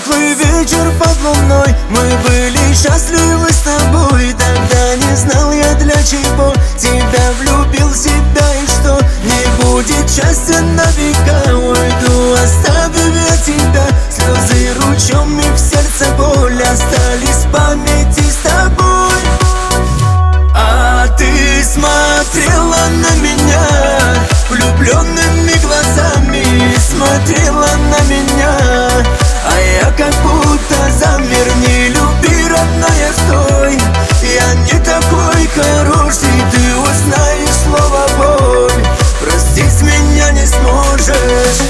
теплый вечер под луной, мы были счастливы с тобой. Тогда не знал я, для чего тебя влюбил в себя, и что не будет счастья на века. Уйду, оставив я тебя, слезы ручьем и в сердце боль остались в памяти с тобой. А ты смотрела на меня влюбленными глазами, смотрела на меня, а я как будто замер. Не люби, родная, стой, я не такой хороший. Ты узнаешь слово боль, простить меня не сможешь.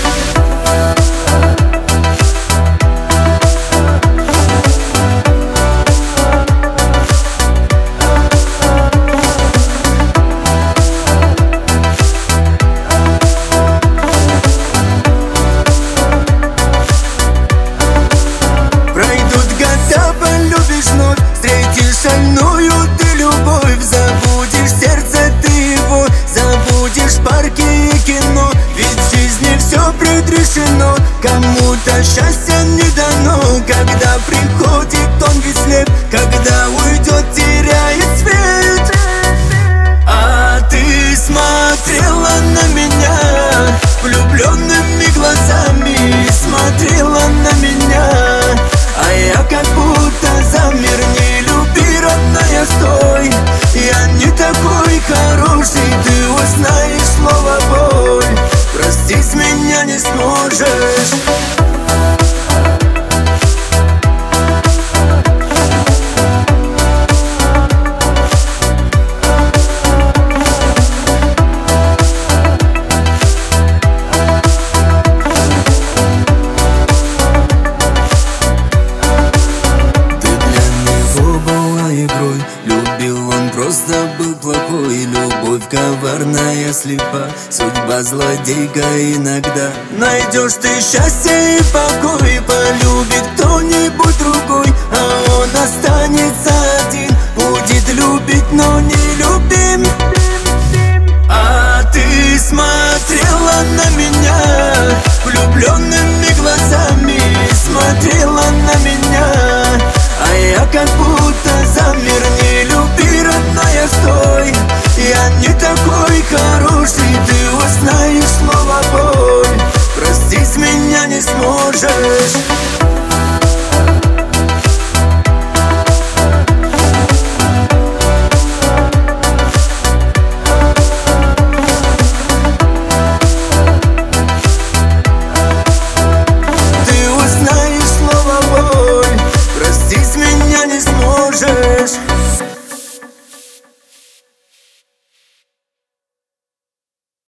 Встретишь шальную ты любовь, забудешь сердце ты его, забудешь парки и кино. Ведь в жизни все предрешено, кому-то счастье не дано. Когда приходит он ведь слеп, когда уйдет, теряет свет. А ты смотрела на меня влюбленными глазами, смотрела на меня, а я как будто замер. Не люби, родная, стой, я не такой хороший. Ты узнаешь слово боль, простить меня не сможешь. Любил он, просто был плохой. Любовь коварная, слепа, судьба злодейка иногда. Найдешь ты счастье и покой, полюбит кто-нибудь другой.